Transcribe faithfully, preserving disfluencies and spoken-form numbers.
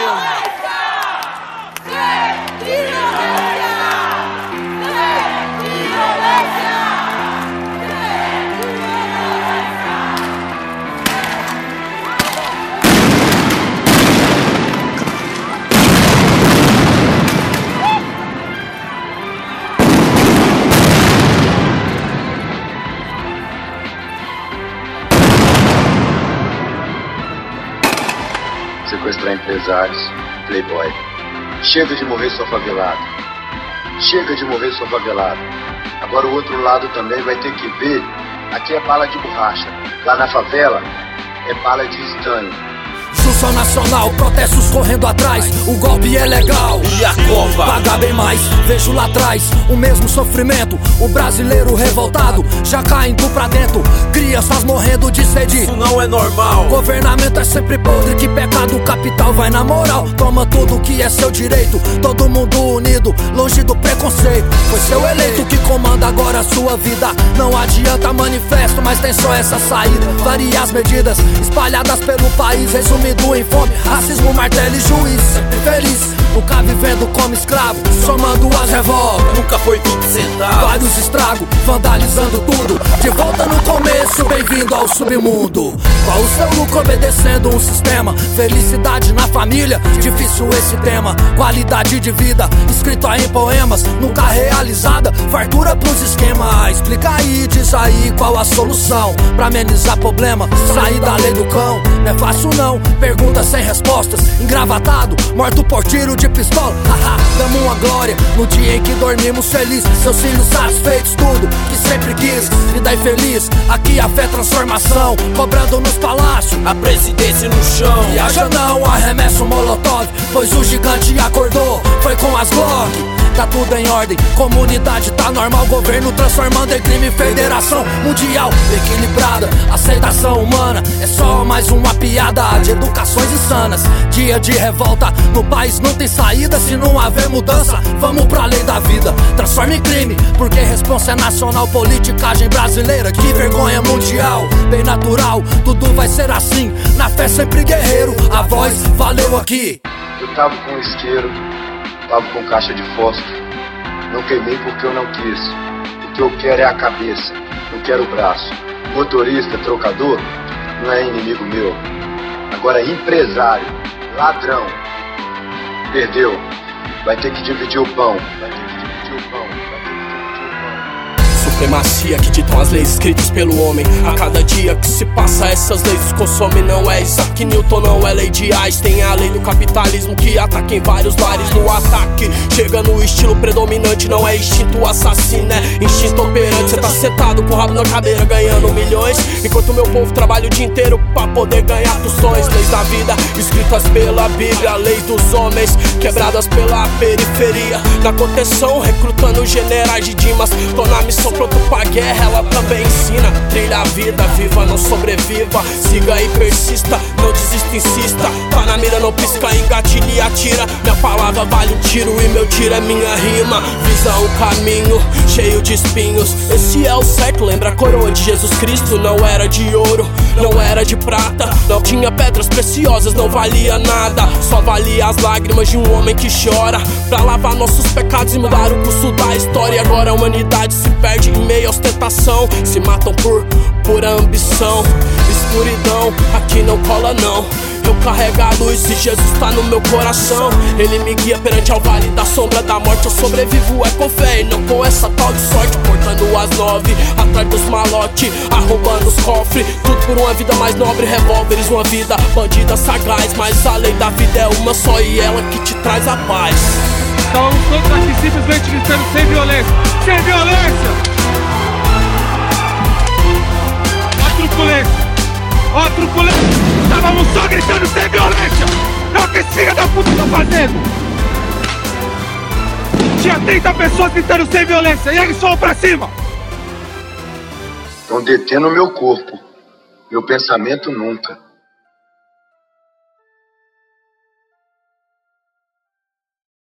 Sequestrar empresários, playboy. Chega de morrer só favelado. Chega de morrer só favelado. Agora o outro lado também vai ter que ver. Aqui é bala de borracha. Lá na favela é bala de estanho. Junção nacional, protestos correndo atrás. O golpe é legal e a Copa paga bem mais. Vejo lá atrás o mesmo sofrimento. O brasileiro revoltado já caindo pra dentro. Crianças morrendo de sede. Isso não é normal. Governamento é sempre podre, que pecado. O capital vai na moral, toma tudo que é seu direito. Todo mundo unido, longe do preconceito. Foi seu eleito que comanda agora a sua vida. Não adianta manifesto, mas tem só essa saída. Várias medidas espalhadas pelo país, resumido em fome, racismo, martelo e juiz. Sempre feliz, nunca vivendo como escravo, somando as revoltas. Nunca foi tudo sentado. Vários estragos, vandalizando tudo. De volta no começo, bem-vindo ao submundo. Qual o seu lucro obedecendo um sistema? Felicidade na família, difícil esse tema. Qualidade de vida, escrito aí em poemas, nunca realizada, fartura pros esquemas. Explica aí, diz aí qual a solução pra amenizar problema, sair da lei do cão. Não é fácil não, perguntas sem respostas. Engravatado, morto por tiro de pistola. Haha, damos uma glória no dia em que dormimos feliz. Seus filhos satisfeitos, tudo que sempre quis. Vida infeliz, aqui a fé é transformação. Cobrando nos palácios, a presidência no chão. Viaja não, arremessa o molotov, pois o gigante acordou, foi com as Glock. Tá tudo em ordem, comunidade tá normal. Governo transformando em crime, federação mundial equilibrada. Aceitação humana é só mais uma piada de educações insanas. Dia de revolta, no país não tem saída. Se não haver mudança, vamos pra lei da vida. Transforma em crime, porque responsa é nacional. Politicagem brasileira, que vergonha mundial. Bem natural, tudo vai ser assim. Na fé sempre guerreiro, a voz valeu aqui. Eu tava com isqueiro, tava com caixa de fósforo. Não queimei porque eu não quis. O que eu quero é a cabeça, não quero o braço. Motorista, trocador, não é inimigo meu. Agora empresário, ladrão, perdeu. Vai ter que dividir o pão. Vai ter que dividir o pão. Vai ter que dividir o pão. Supremacia que ditam as leis escritas pelo homem. A cada dia que se passa essas leis os consomem. Não é Isaac Newton, não é lei de Einstein. É a lei do capitalismo que ataca em vários lares. No ataque chega no estilo predominante. Não é instinto assassino, é instinto operante. Cê tá sentado com o rabo na cadeira ganhando milhões, enquanto meu povo trabalha o dia inteiro pra poder ganhar tostões. Leis da vida escritas pela Bíblia, leis dos homens quebradas pela periferia. Na contenção recrutando generais de Dimas. Tô na missão pronto pra guerra, ela também ensina. Trilha a vida, viva, não sobreviva. Siga e persista, não desista, insista. Tá na mira, não pisca, engatilha e atira. Minha palavra vale um tiro e meu tiro é minha rima. Visa um caminho cheio de espinhos. Esse é o certo, lembra a coroa de Jesus Cristo. Não era de ouro, não era de prata. Não tinha pedras preciosas, não valia nada. Só valia as lágrimas de um homem que chora pra lavar nossos pecados e mudar o curso da história. Agora a humanidade se perde em meio à ostentação. Se matam por pura ambição. Escuridão, aqui não cola não. Eu carrego a luz e Jesus tá no meu coração. Ele me guia perante ao vale da sombra da morte. Eu sobrevivo é com fé e não com essa tal de sorte. Portando as nove, atrás dos malote, arrombando os cofres. Tudo por uma vida mais nobre, revólveres, uma vida bandida sagaz. Mas a lei da vida é uma só e ela que te traz a paz. Estávamos todos aqui simplesmente gritando sem violência. Sem violência! Ó a truculência! Ó a truculência! Estávamos só gritando sem violência! É o que esse filho da puta tá fazendo! Tinha trinta pessoas gritando sem violência e eles foram pra cima! Estão detendo meu corpo, meu pensamento nunca.